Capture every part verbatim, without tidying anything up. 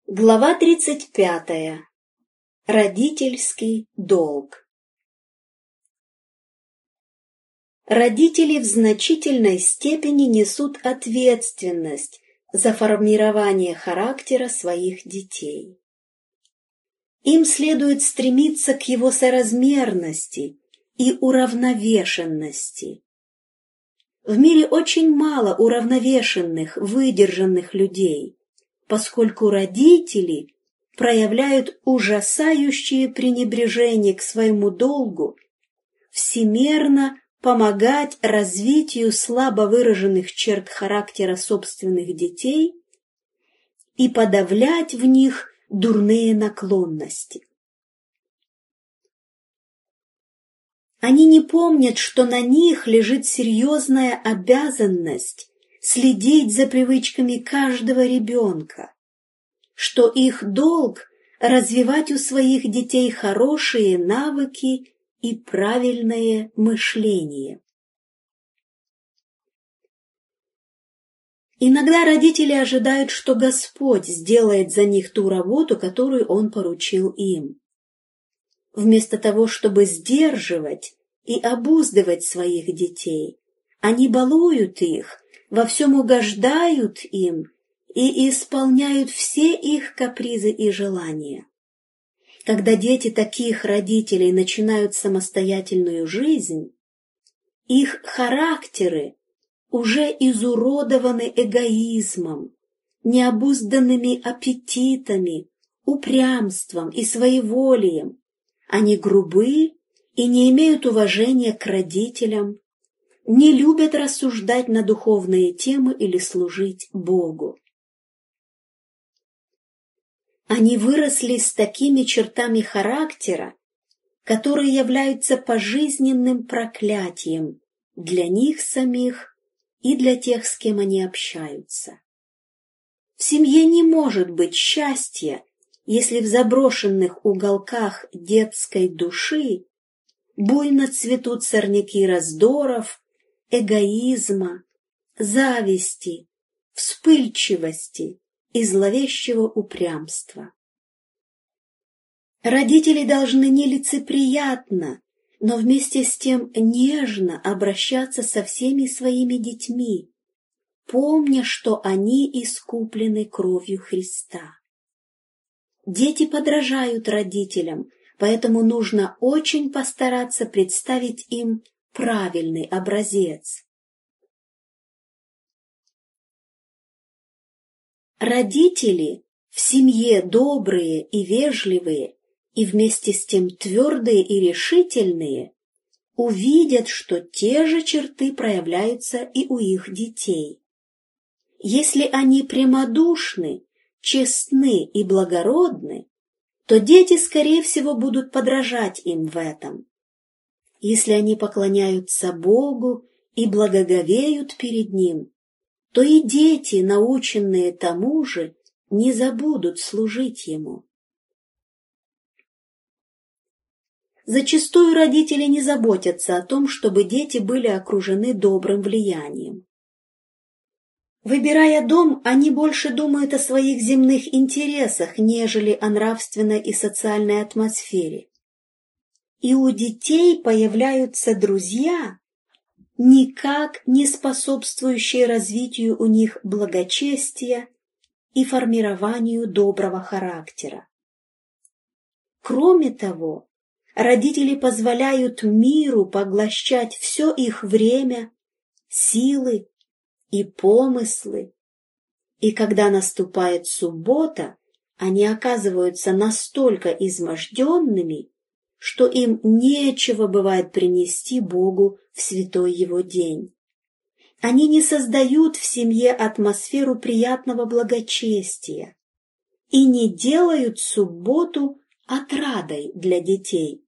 Глава тридцать пятая. Родительский долг. Родители в значительной степени несут ответственность за формирование характера своих детей. Им следует стремиться к его соразмерности и уравновешенности. В мире очень мало уравновешенных, выдержанных людей, поскольку родители проявляют ужасающее пренебрежение к своему долгу всемерно помогать развитию слабо выраженных черт характера собственных детей и подавлять в них дурные наклонности. Они не помнят, что на них лежит серьезная обязанность следить за привычками каждого ребенка, что их долг – развивать у своих детей хорошие навыки и правильное мышление. Иногда родители ожидают, что Господь сделает за них ту работу, которую Он поручил им. Вместо того, чтобы сдерживать и обуздывать своих детей, они балуют их, во всем угождают им и исполняют все их капризы и желания. Когда дети таких родителей начинают самостоятельную жизнь, их характеры уже изуродованы эгоизмом, необузданными аппетитами, упрямством и своеволием. Они грубы и не имеют уважения к родителям, не любят рассуждать на духовные темы или служить Богу. Они выросли с такими чертами характера, которые являются пожизненным проклятием для них самих и для тех, с кем они общаются. В семье не может быть счастья, если в заброшенных уголках детской души буйно цветут сорняки раздоров, эгоизма, зависти, вспыльчивости и зловещего упрямства. Родители должны нелицеприятно, но вместе с тем нежно обращаться со всеми своими детьми, помня, что они искуплены кровью Христа. Дети подражают родителям, поэтому нужно очень постараться представить им правильный образец. Родители в семье добрые и вежливые, и вместе с тем твердые и решительные, увидят, что те же черты проявляются и у их детей. Если они прямодушны, честны и благородны, то дети, скорее всего, будут подражать им в этом. Если они поклоняются Богу и благоговеют перед Ним, то и дети, наученные тому же, не забудут служить Ему. Зачастую родители не заботятся о том, чтобы дети были окружены добрым влиянием. Выбирая дом, они больше думают о своих земных интересах, нежели о нравственной и социальной атмосфере. И у детей появляются друзья, никак не способствующие развитию у них благочестия и формированию доброго характера. Кроме того, родители позволяют миру поглощать все их время, силы и помыслы, и когда наступает суббота, они оказываются настолько изможденными, что им нечего бывает принести Богу в святой Его день. Они не создают в семье атмосферу приятного благочестия и не делают субботу отрадой для детей.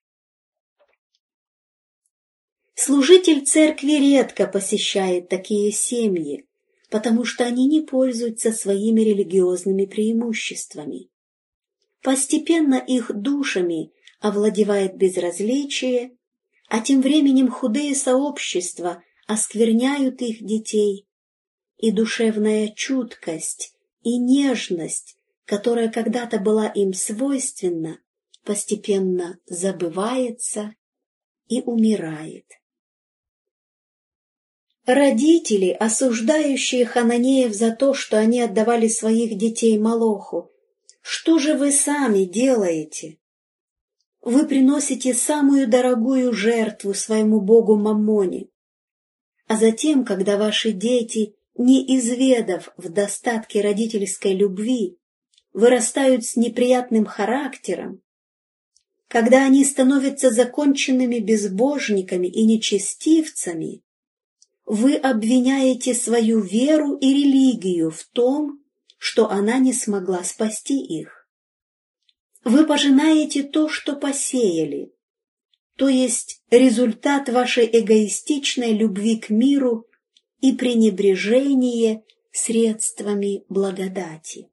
Служитель церкви редко посещает такие семьи, потому что они не пользуются своими религиозными преимуществами. Постепенно их душами овладевает безразличие, а тем временем худые сообщества оскверняют их детей, и душевная чуткость и нежность, которая когда-то была им свойственна, постепенно забывается и умирает. Родители, осуждающие хананеев за то, что они отдавали своих детей Молоху, что же вы сами делаете? Вы приносите самую дорогую жертву своему богу Маммоне, а затем, когда ваши дети, не изведав в достатке родительской любви, вырастают с неприятным характером, когда они становятся законченными безбожниками и нечестивцами, вы обвиняете свою веру и религию в том, что она не смогла спасти их. Вы пожинаете то, что посеяли, то есть результат вашей эгоистичной любви к миру и пренебрежение средствами благодати.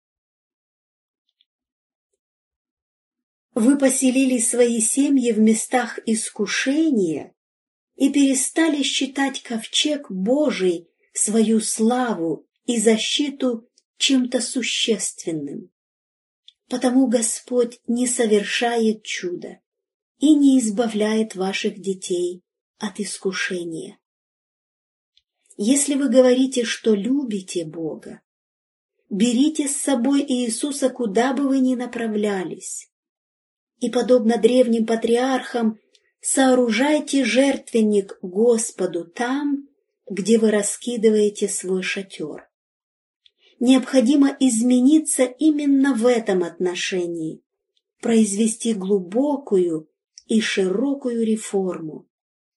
Вы поселили свои семьи в местах искушения и перестали считать ковчег Божий, свою славу и защиту чем-то существенным. Потому Господь не совершает чуда и не избавляет ваших детей от искушения. Если вы говорите, что любите Бога, берите с собой Иисуса, куда бы вы ни направлялись, и, подобно древним патриархам, сооружайте жертвенник Господу там, где вы раскидываете свой шатер. Необходимо измениться именно в этом отношении, произвести глубокую и широкую реформу.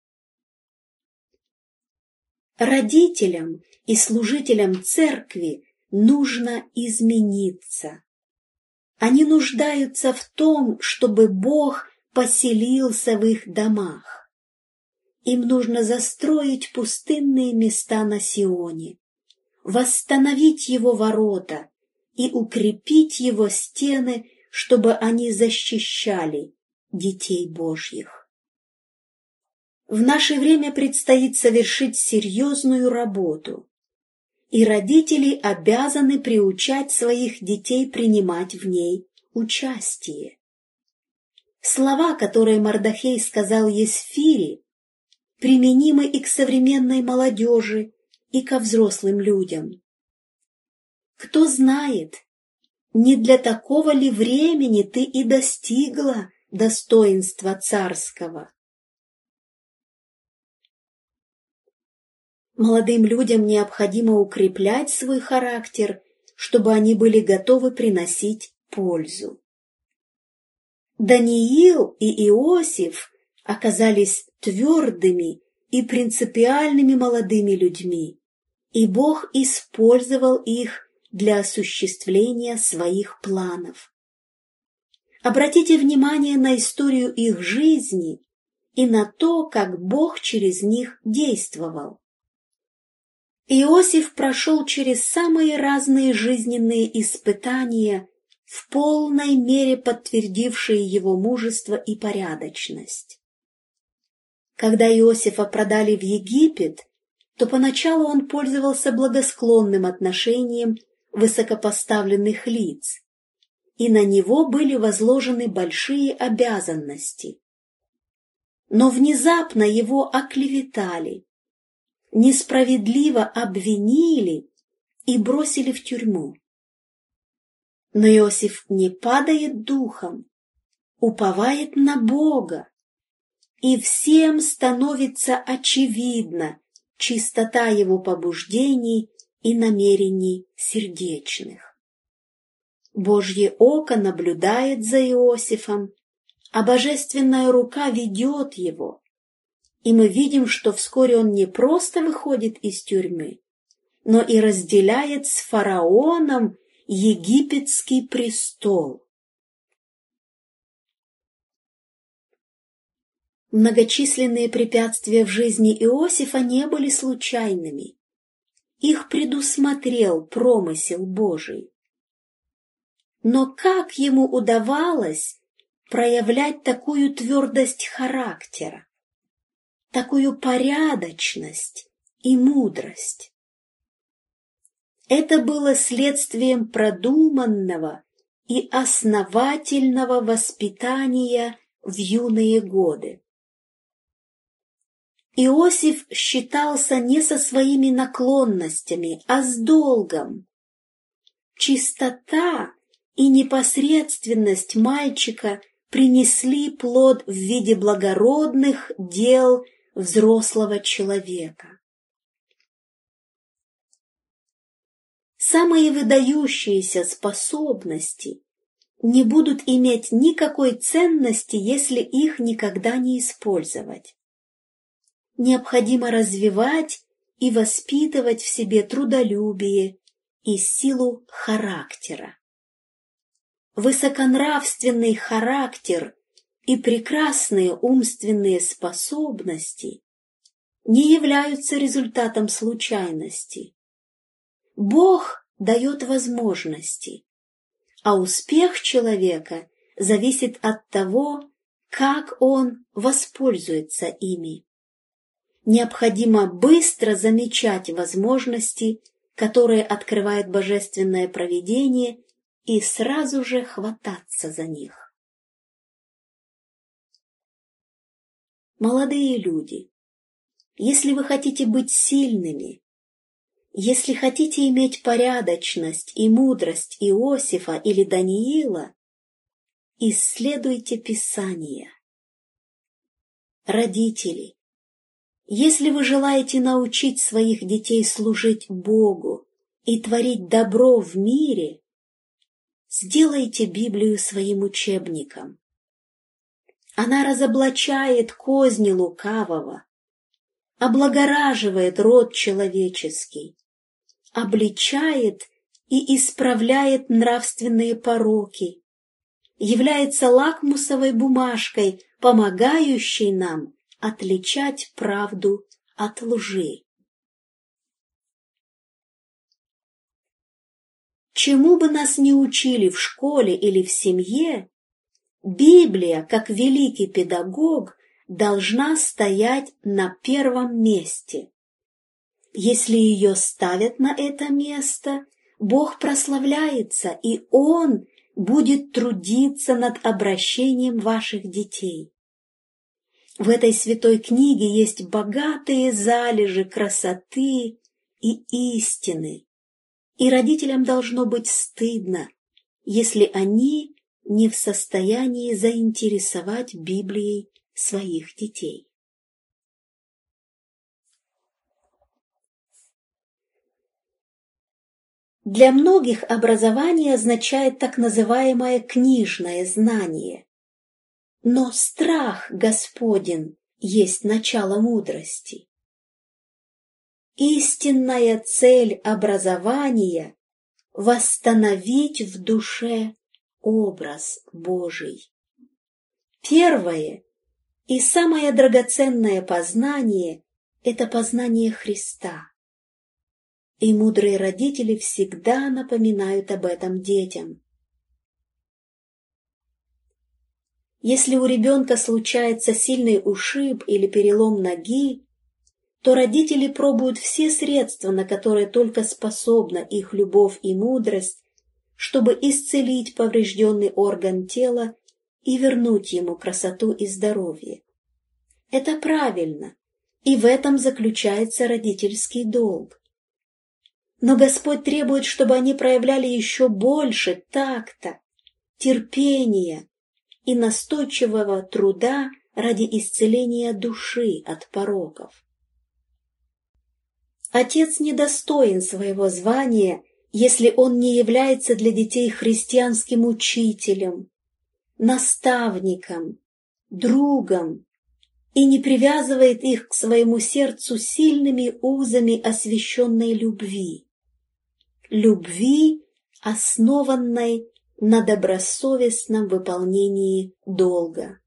Родителям и служителям церкви нужно измениться. Они нуждаются в том, чтобы Бог поселился в их домах. Им нужно застроить пустынные места на Сионе, восстановить его ворота и укрепить его стены, чтобы они защищали детей Божьих. В наше время предстоит совершить серьезную работу, и родители обязаны приучать своих детей принимать в ней участие. Слова, которые Мардохей сказал Есфире, применимы и к современной молодежи, и ко взрослым людям. Кто знает, не для такого ли времени ты и достигла достоинства царского? Молодым людям необходимо укреплять свой характер, чтобы они были готовы приносить пользу. Даниил и Иосиф оказались твердыми и принципиальными молодыми людьми, и Бог использовал их для осуществления своих планов. Обратите внимание на историю их жизни и на то, как Бог через них действовал. Иосиф прошел через самые разные жизненные испытания, в полной мере подтвердившие его мужество и порядочность. Когда Иосифа продали в Египет, то поначалу он пользовался благосклонным отношением высокопоставленных лиц, и на него были возложены большие обязанности. Но внезапно его оклеветали, несправедливо обвинили и бросили в тюрьму. Но Иосиф не падает духом, уповает на Бога, и всем становится очевидна чистота его побуждений и намерений сердечных. Божье око наблюдает за Иосифом, а божественная рука ведет его, и мы видим, что вскоре он не просто выходит из тюрьмы, но и разделяет с фараоном египетский престол. Многочисленные препятствия в жизни Иосифа не были случайными. Их предусмотрел промысел Божий. Но как ему удавалось проявлять такую твердость характера, такую порядочность и мудрость? Это было следствием продуманного и основательного воспитания в юные годы. Иосиф считался не со своими наклонностями, а с долгом. Чистота и непосредственность мальчика принесли плод в виде благородных дел взрослого человека. Самые выдающиеся способности не будут иметь никакой ценности, если их никогда не использовать. Необходимо развивать и воспитывать в себе трудолюбие и силу характера. Высоконравственный характер и прекрасные умственные способности не являются результатом случайности. Бог дает возможности, а успех человека зависит от того, как он воспользуется ими. Необходимо быстро замечать возможности, которые открывает божественное провидение, и сразу же хвататься за них. Молодые люди, если вы хотите быть сильными, если хотите иметь порядочность и мудрость Иосифа или Даниила, исследуйте Писание. Родители, если вы желаете научить своих детей служить Богу и творить добро в мире, сделайте Библию своим учебником. Она разоблачает козни лукавого, облагораживает род человеческий, обличает и исправляет нравственные пороки, является лакмусовой бумажкой, помогающей нам отличать правду от лжи. Чему бы нас ни учили в школе или в семье, Библия, как великий педагог, должна стоять на первом месте. Если ее ставят на это место, Бог прославляется, и Он будет трудиться над обращением ваших детей. В этой святой книге есть богатые залежи красоты и истины, и родителям должно быть стыдно, если они не в состоянии заинтересовать Библией своих детей. Для многих образование означает так называемое книжное знание. Но страх Господень есть начало мудрости. Истинная цель образования – восстановить в душе образ Божий. Первое и самое драгоценное познание – это познание Христа. И мудрые родители всегда напоминают об этом детям. Если у ребенка случается сильный ушиб или перелом ноги, то родители пробуют все средства, на которые только способна их любовь и мудрость, чтобы исцелить поврежденный орган тела и вернуть ему красоту и здоровье. Это правильно, и в этом заключается родительский долг. Но Господь требует, чтобы они проявляли еще больше такта, терпения и настойчивого труда ради исцеления души от пороков. Отец недостоин своего звания, если он не является для детей христианским учителем, наставником, другом и не привязывает их к своему сердцу сильными узами освященной любви. Любви, основанной на добросовестном выполнении долга.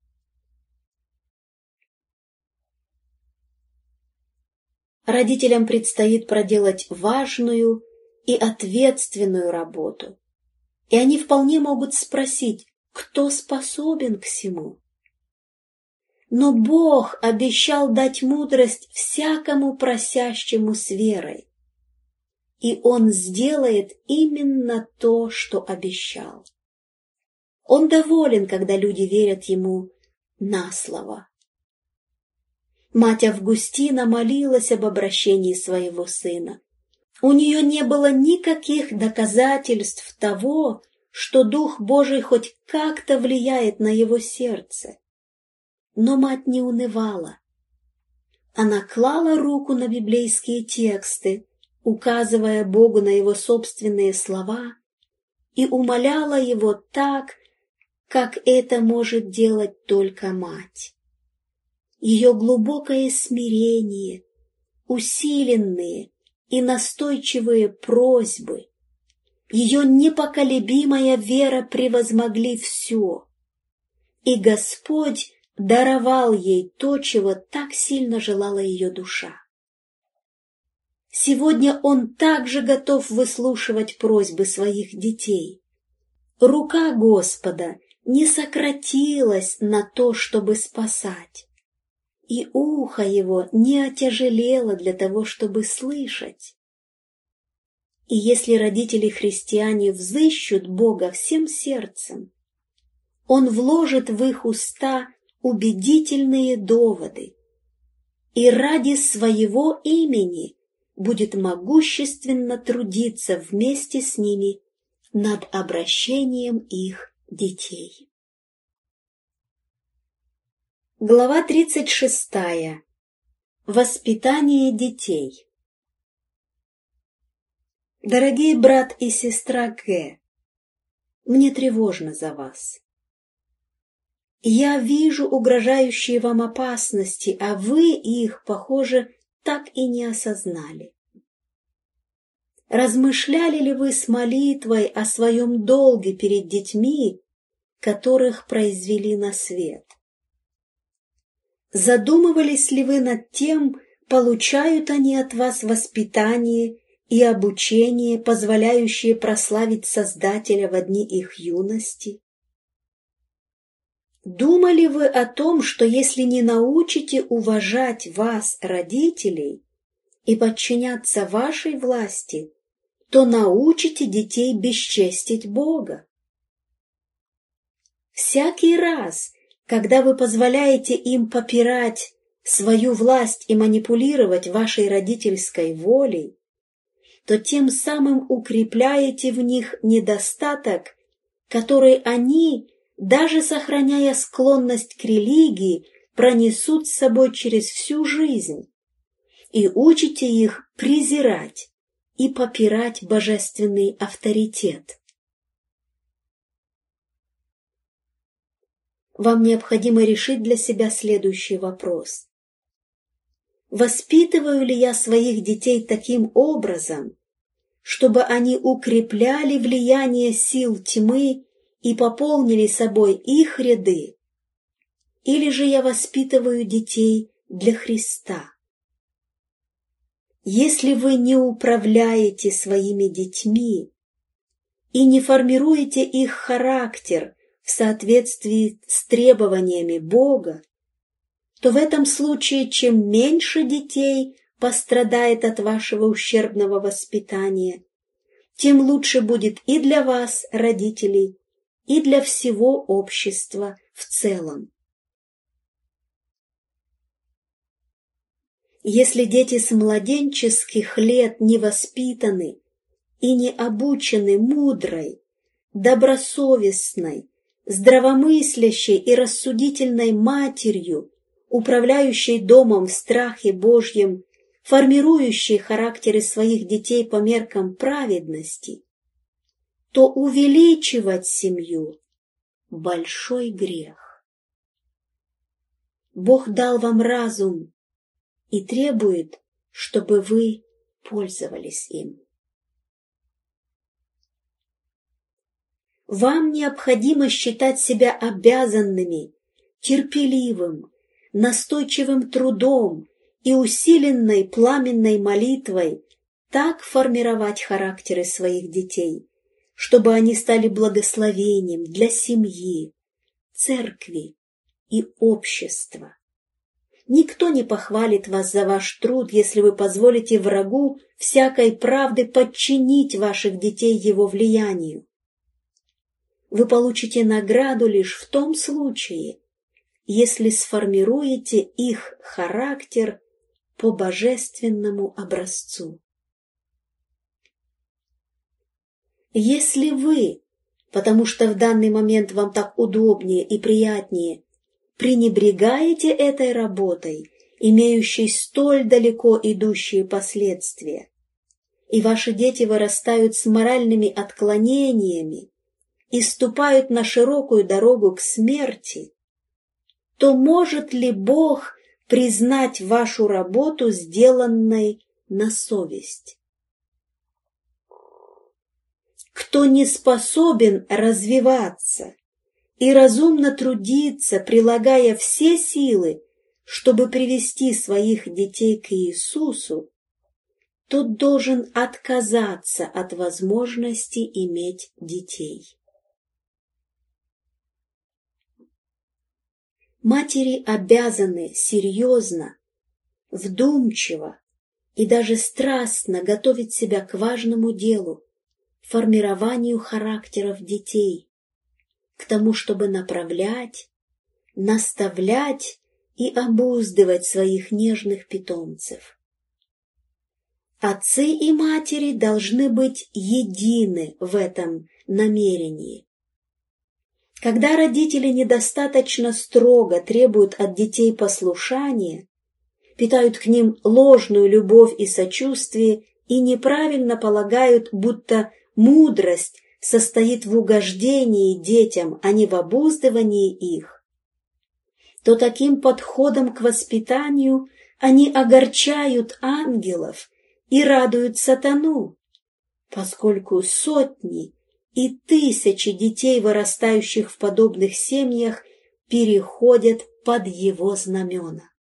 Родителям предстоит проделать важную и ответственную работу, и они вполне могут спросить, кто способен к сему. Но Бог обещал дать мудрость всякому просящему с верой. и Он сделает именно то, что обещал. Он доволен, когда люди верят Ему на слово. Мать Августина молилась об обращении своего сына. У нее не было никаких доказательств того, что Дух Божий хоть как-то влияет на его сердце. Но мать не унывала. Она клала руку на библейские тексты, указывая Богу на его собственные слова, и умоляла его так, как это может делать только мать. Ее глубокое смирение, усиленные и настойчивые просьбы, ее непоколебимая вера превозмогли все, и Господь даровал ей то, чего так сильно желала ее душа. Сегодня Он также готов выслушивать просьбы своих детей. Рука Господа не сократилась на то, чтобы спасать, и ухо Его не отяжелело для того, чтобы слышать. И если родители-христиане взыщут Бога всем сердцем, Он вложит в их уста убедительные доводы и ради своего имени будет могущественно трудиться вместе с ними над обращением их детей. Глава тридцать шестая. Воспитание детей. Дорогие брат и сестра Г, мне тревожно за вас. Я вижу угрожающие вам опасности, а вы их, похоже, так и не осознали. Размышляли ли вы с молитвой о своем долге перед детьми, которых произвели на свет? Задумывались ли вы над тем, получают они от вас воспитание и обучение, позволяющие прославить Создателя в дни их юности? Думали вы о том, что если не научите уважать вас, родителей, и подчиняться вашей власти, то научите детей бесчестить Бога? Всякий раз, когда вы позволяете им попирать свою власть и манипулировать вашей родительской волей, то тем самым укрепляете в них недостаток, который они, даже сохраняя склонность к религии, пронесут с собой через всю жизнь, и учите их презирать и попирать божественный авторитет. Вам необходимо решить для себя следующий вопрос. Воспитываю ли я своих детей таким образом, чтобы они укрепляли влияние сил тьмы и пополнили собой их ряды, или же я воспитываю детей для Христа? Если вы не управляете своими детьми и не формируете их характер в соответствии с требованиями Бога, то в этом случае чем меньше детей пострадает от вашего ущербного воспитания, тем лучше будет и для вас, родителей, и для всего общества в целом. Если дети с младенческих лет не воспитаны и не обучены мудрой, добросовестной, здравомыслящей и рассудительной матерью, управляющей домом в страхе Божьем, формирующей характеры своих детей по меркам праведности, то увеличивать семью – большой грех. Бог дал вам разум и требует, чтобы вы пользовались им. Вам необходимо считать себя обязанными терпеливым, настойчивым трудом и усиленной пламенной молитвой так формировать характеры своих детей, чтобы они стали благословением для семьи, церкви и общества. Никто не похвалит вас за ваш труд, если вы позволите врагу всякой правды подчинить ваших детей его влиянию. Вы получите награду лишь в том случае, если сформируете их характер по божественному образцу. Если вы, потому что в данный момент вам так удобнее и приятнее, пренебрегаете этой работой, имеющей столь далеко идущие последствия, и ваши дети вырастают с моральными отклонениями и ступают на широкую дорогу к смерти, то может ли Бог признать вашу работу, сделанной на совесть? Кто не способен развиваться и разумно трудиться, прилагая все силы, чтобы привести своих детей к Иисусу, тот должен отказаться от возможности иметь детей. Матери обязаны серьезно, вдумчиво и даже страстно готовить себя к важному делу, формированию характеров детей, к тому, чтобы направлять, наставлять и обуздывать своих нежных питомцев. Отцы и матери должны быть едины в этом намерении. Когда родители недостаточно строго требуют от детей послушания, питают к ним ложную любовь и сочувствие и неправильно полагают, будто мудрость состоит в угождении детям, а не в обуздывании их, то таким подходом к воспитанию они огорчают ангелов и радуют сатану, поскольку сотни и тысячи детей, вырастающих в подобных семьях, переходят под его знамена.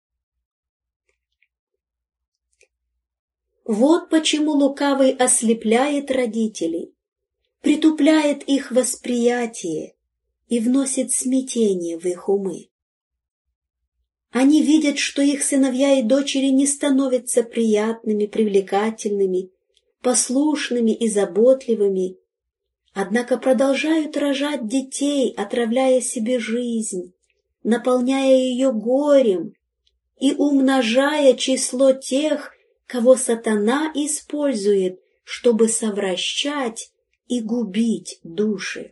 Вот почему лукавый ослепляет родителей, притупляет их восприятие и вносит смятение в их умы. Они видят, что их сыновья и дочери не становятся приятными, привлекательными, послушными и заботливыми, однако продолжают рожать детей, отравляя себе жизнь, наполняя ее горем и умножая число тех, кого сатана использует, чтобы совращать и губить души.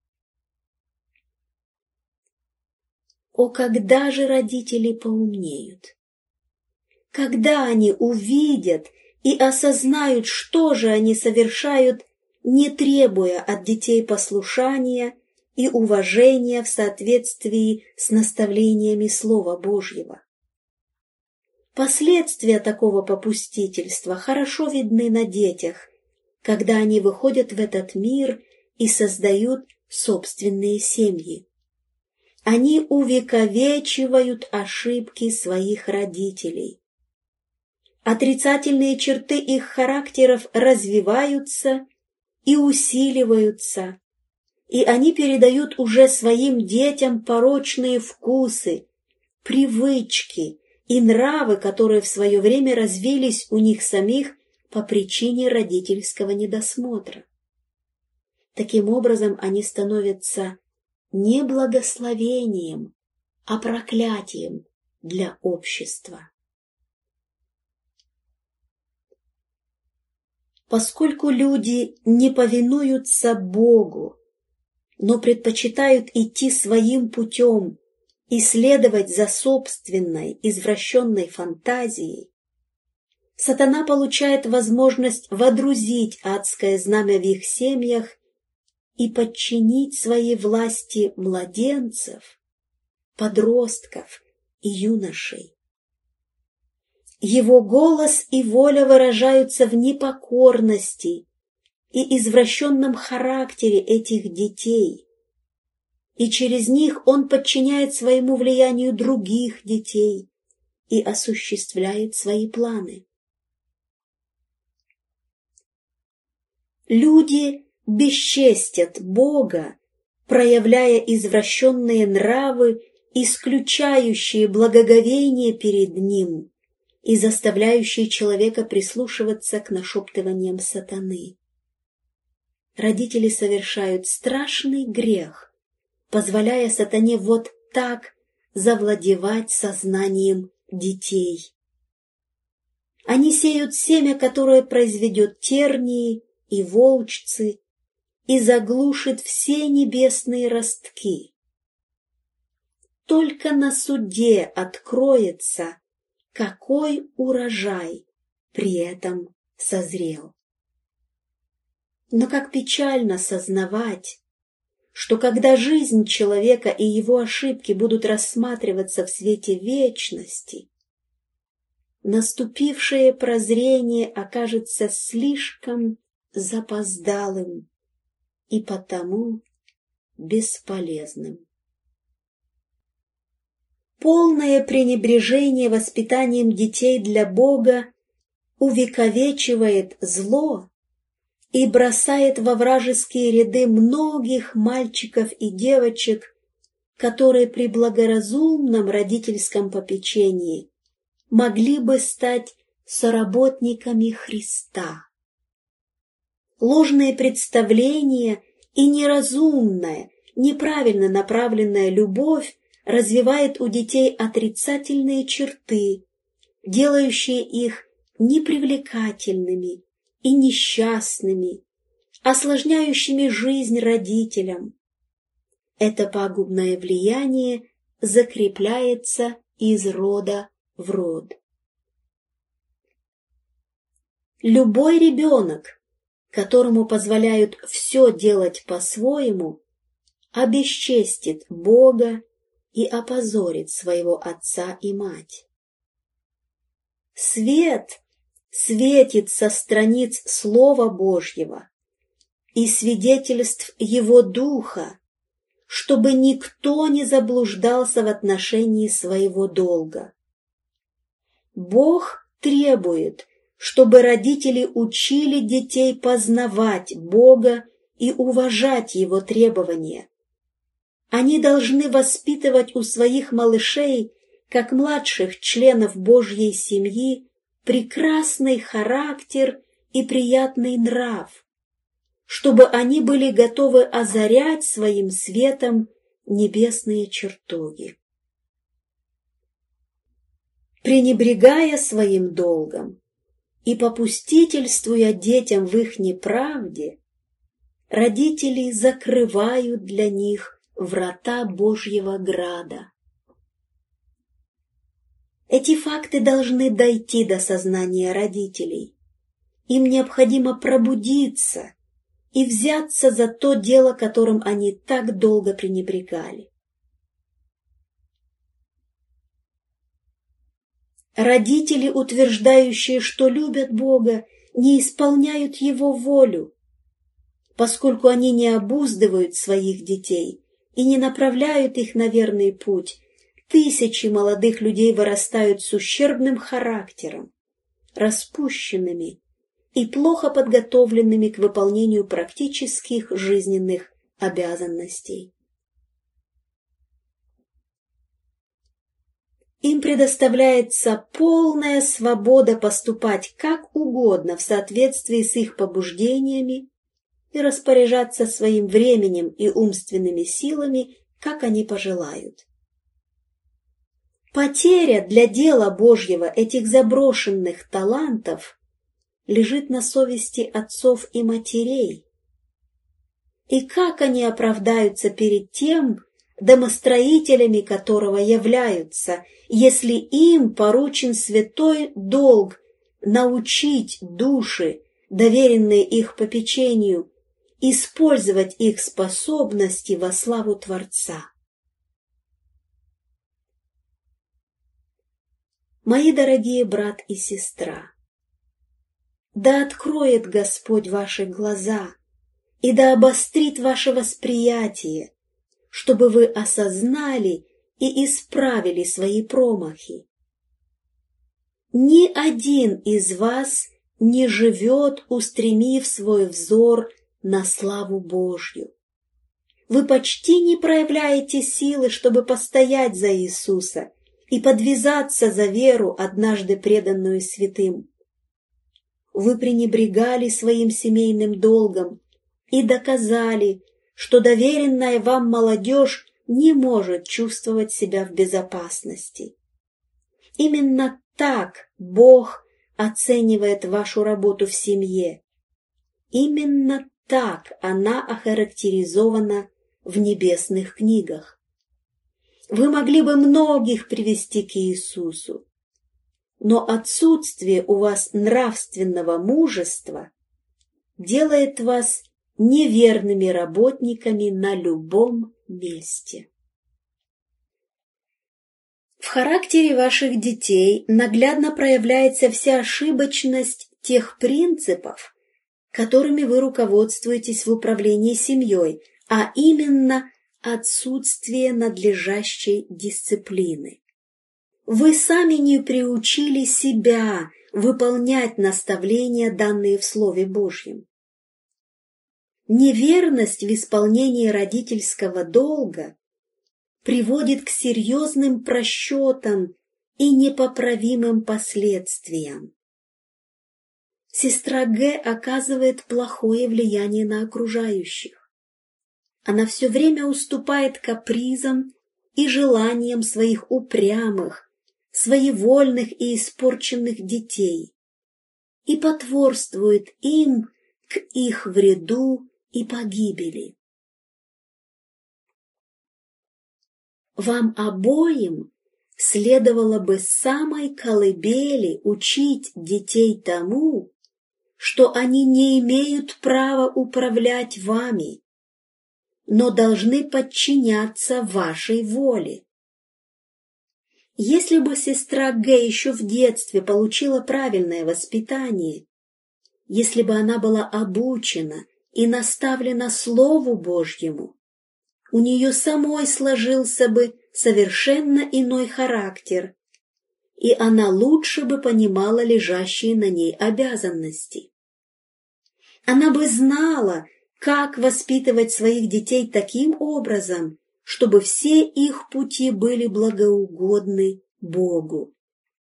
О, когда же родители поумнеют? Когда они увидят и осознают, что же они совершают, не требуя от детей послушания и уважения в соответствии с наставлениями Слова Божьего. Последствия такого попустительства хорошо видны на детях, когда они выходят в этот мир и создают собственные семьи. Они увековечивают ошибки своих родителей. Отрицательные черты их характеров развиваются и усиливаются, и они передают уже своим детям порочные вкусы, привычки и нравы, которые в свое время развились у них самих по причине родительского недосмотра. Таким образом, они становятся не благословением, а проклятием для общества. Поскольку люди не повинуются Богу, но предпочитают идти своим путем и следовать за собственной извращенной фантазией, сатана получает возможность водрузить адское знамя в их семьях и подчинить своей власти младенцев, подростков и юношей. Его голос и воля выражаются в непокорности и извращенном характере этих детей, и через них он подчиняет своему влиянию других детей и осуществляет свои планы. Люди бесчестят Бога, проявляя извращенные нравы исключающие благоговение перед Ним и заставляющие человека прислушиваться к нашептываниям сатаны. Родители совершают страшный грех, позволяя сатане вот так завладевать сознанием детей. Они сеют семя, которое произведет тернии и волчцы и заглушит все небесные ростки. Только на суде откроется, какой урожай при этом созрел. Но как печально сознавать, что когда жизнь человека и его ошибки будут рассматриваться в свете вечности, наступившее прозрение окажется слишком запоздалым и потому бесполезным. Полное пренебрежение воспитанием детей для Бога увековечивает зло и бросает во вражеские ряды многих мальчиков и девочек, которые при благоразумном родительском попечении могли бы стать соработниками Христа. Ложные представления и неразумная, неправильно направленная любовь развивает у детей отрицательные черты, делающие их непривлекательными и несчастными, осложняющими жизнь родителям. Это пагубное влияние закрепляется из рода в род. Любой ребенок, которому позволяют все делать по-своему, обесчестит Бога и опозорит своего отца и мать. Свет светит со страниц Слова Божьего и свидетельств Его Духа, чтобы никто не заблуждался в отношении своего долга. Бог требует, чтобы родители учили детей познавать Бога и уважать Его требования. Они должны воспитывать у своих малышей, как младших членов Божьей семьи, прекрасный характер и приятный нрав, чтобы они были готовы озарять своим светом небесные чертоги. Пренебрегая своим долгом и попустительствуя детям в их неправде, родители закрывают для них врата Божьего града. Эти факты должны дойти до сознания родителей. Им необходимо пробудиться и взяться за то дело, которым они так долго пренебрегали. Родители, утверждающие, что любят Бога, не исполняют Его волю, поскольку они не обуздывают своих детей и не направляют их на верный путь. Тысячи молодых людей вырастают с ущербным характером, распущенными и плохо подготовленными к выполнению практических жизненных обязанностей. Им предоставляется полная свобода поступать как угодно в соответствии с их побуждениями и распоряжаться своим временем и умственными силами, как они пожелают. Потеря для дела Божьего этих заброшенных талантов лежит на совести отцов и матерей. И как они оправдаются перед тем, домостроителями которого являются, если им поручен святой долг научить души, доверенные их попечению, использовать их способности во славу Творца. Мои дорогие брат и сестра, да откроет Господь ваши глаза и да обострит ваше восприятие, чтобы вы осознали и исправили свои промахи. Ни один из вас не живет, устремив свой взор на славу Божью. Вы почти не проявляете силы, чтобы постоять за Иисуса и подвязаться за веру, однажды преданную святым. Вы пренебрегали своим семейным долгом и доказали, что доверенная вам молодежь не может чувствовать себя в безопасности. Именно так Бог оценивает вашу работу в семье. Именно так она охарактеризована в небесных книгах. Вы могли бы многих привести к Иисусу, но отсутствие у вас нравственного мужества делает вас неверными работниками на любом месте. В характере ваших детей наглядно проявляется вся ошибочность тех принципов, которыми вы руководствуетесь в управлении семьей, а именно отсутствие надлежащей дисциплины. Вы сами не приучили себя выполнять наставления, данные в Слове Божьем. Неверность в исполнении родительского долга приводит к серьезным просчетам и непоправимым последствиям. Сестра Г оказывает плохое влияние на окружающих. Она все время уступает капризам и желаниям своих упрямых, своевольных и испорченных детей и потворствует им к их вреду и погибели. Вам обоим следовало бы с самой колыбели учить детей тому, что они не имеют права управлять вами, но должны подчиняться вашей воле. Если бы сестра Г еще в детстве получила правильное воспитание, если бы она была обучена и наставлена Слову Божьему, у нее самой сложился бы совершенно иной характер, и она лучше бы понимала лежащие на ней обязанности. Она бы знала, как воспитывать своих детей таким образом, чтобы все их пути были благоугодны Богу.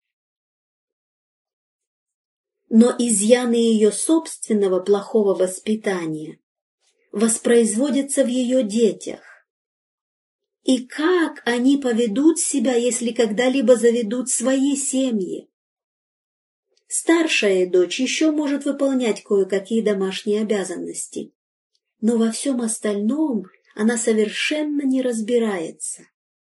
Но изъяны ее собственного плохого воспитания воспроизводятся в ее детях. И как они поведут себя, если когда-либо заведут свои семьи? Старшая дочь еще может выполнять кое-какие домашние обязанности, но во всем остальном она совершенно не разбирается.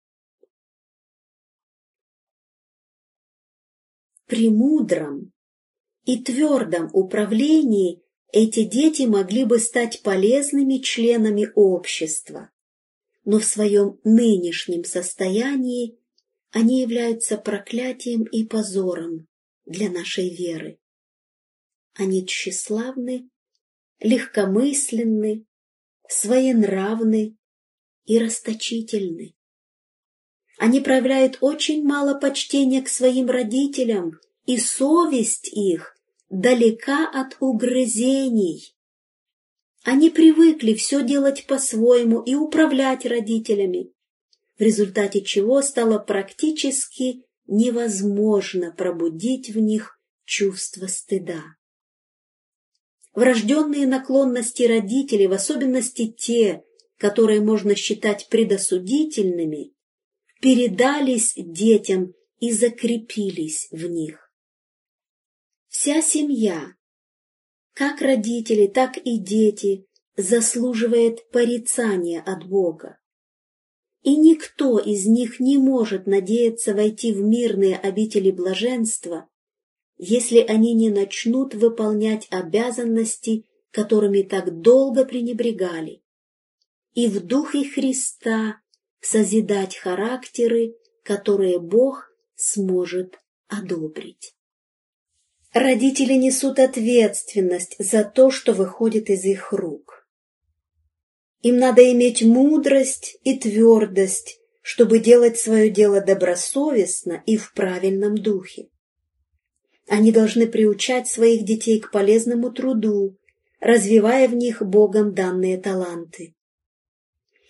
При мудром и твердом управлении эти дети могли бы стать полезными членами общества, но в своем нынешнем состоянии они являются проклятием и позором для нашей веры. Они тщеславны, легкомысленны, своенравны и расточительны. Они проявляют очень мало почтения к своим родителям, и совесть их далека от угрызений. Они привыкли все делать по-своему и управлять родителями, в результате чего стало практически невозможно пробудить в них чувство стыда. Врожденные наклонности родителей, в особенности те, которые можно считать предосудительными, передались детям и закрепились в них. Вся семья, как родители, так и дети, заслуживает порицания от Бога. И никто из них не может надеяться войти в мирные обители блаженства, если они не начнут выполнять обязанности, которыми так долго пренебрегали, и в духе Христа созидать характеры, которые Бог сможет одобрить. Родители несут ответственность за то, что выходит из их рук. Им надо иметь мудрость и твердость, чтобы делать свое дело добросовестно и в правильном духе. Они должны приучать своих детей к полезному труду, развивая в них Богом данные таланты.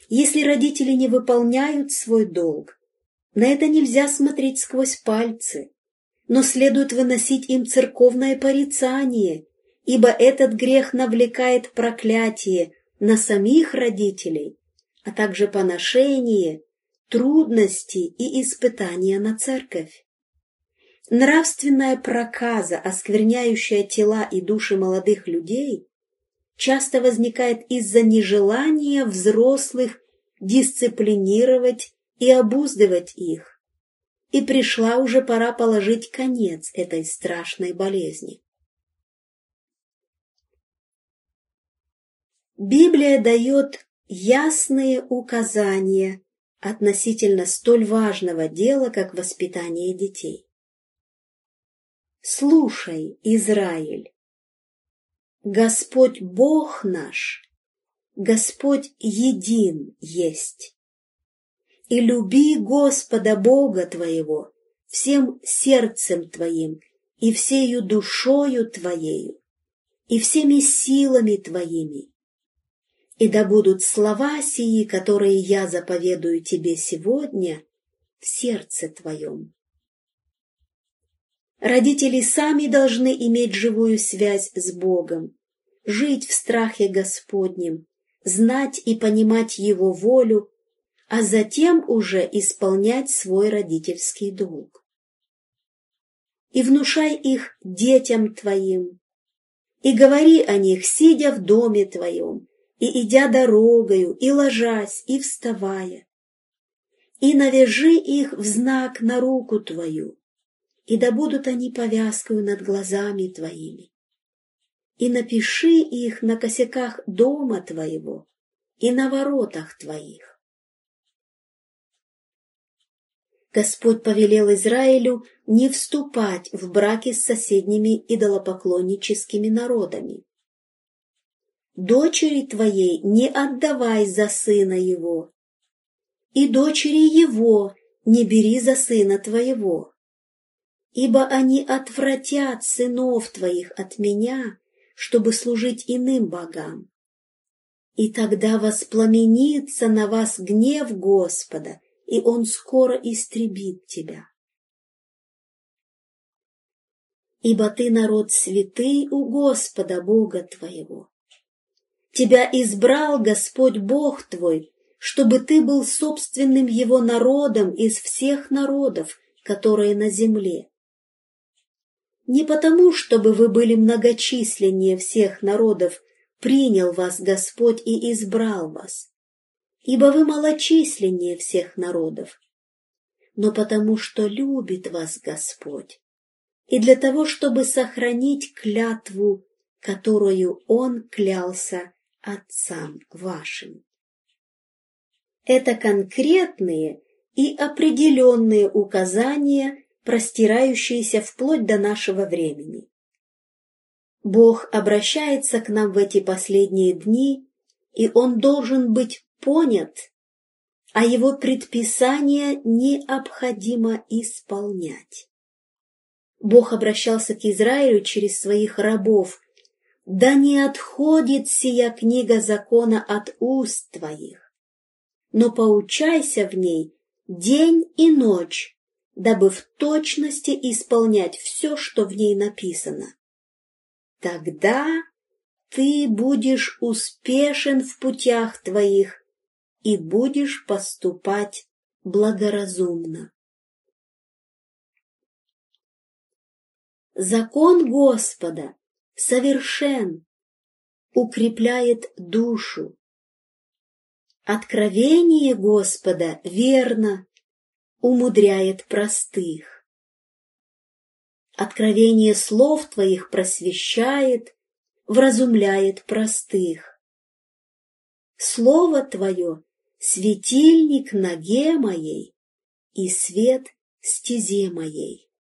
Если родители не выполняют свой долг, на это нельзя смотреть сквозь пальцы, но следует выносить им церковное порицание, ибо этот грех навлекает проклятие на самих родителей, а также поношение, трудности и испытания на церковь. Нравственная проказа, оскверняющая тела и души молодых людей, часто возникает из-за нежелания взрослых дисциплинировать и обуздывать их, и пришла уже пора положить конец этой страшной болезни. Библия дает ясные указания относительно столь важного дела, как воспитание детей. «Слушай, Израиль, Господь Бог наш, Господь един есть, и люби Господа Бога твоего всем сердцем твоим и всею душою твоею и всеми силами твоими. И да будут слова сии, которые я заповедую тебе сегодня, в сердце твоем». Родители сами должны иметь живую связь с Богом, жить в страхе Господнем, знать и понимать Его волю, а затем уже исполнять свой родительский долг. И внушай их детям твоим, и говори о них, сидя в доме твоем, и идя дорогою, и ложась, и вставая. И навяжи их в знак на руку твою, и да будут они повязкою над глазами твоими. И напиши их на косяках дома твоего и на воротах твоих. Господь повелел Израилю не вступать в браки с соседними идолопоклонническими народами. Дочери твоей не отдавай за сына его, и дочери его не бери за сына твоего, ибо они отвратят сынов твоих от меня, чтобы служить иным богам. И тогда воспламенится на вас гнев Господа, и Он скоро истребит тебя. Ибо ты народ святый у Господа Бога твоего. Тебя избрал Господь Бог твой, чтобы ты был собственным Его народом из всех народов, которые на земле. Не потому, чтобы вы были многочисленнее всех народов, принял вас Господь и избрал вас, ибо вы малочисленнее всех народов, но потому, что любит вас Господь, и для того, чтобы сохранить клятву, которую Он клялся отцам вашим. Это конкретные и определенные указания, простирающиеся вплоть до нашего времени. Бог обращается к нам в эти последние дни, и Он должен быть понят, а Его предписания необходимо исполнять. Бог обращался к Израилю через своих рабов: «Да не отходит сия книга закона от уст твоих, но поучайся в ней день и ночь, дабы в точности исполнять все, что в ней написано. Тогда ты будешь успешен в путях твоих и будешь поступать благоразумно». Закон Господа совершен, укрепляет душу. Откровение Господа верно, умудряет простых. Откровение слов твоих просвещает, вразумляет простых. Слово твое — светильник ноге моей и свет стезе моей.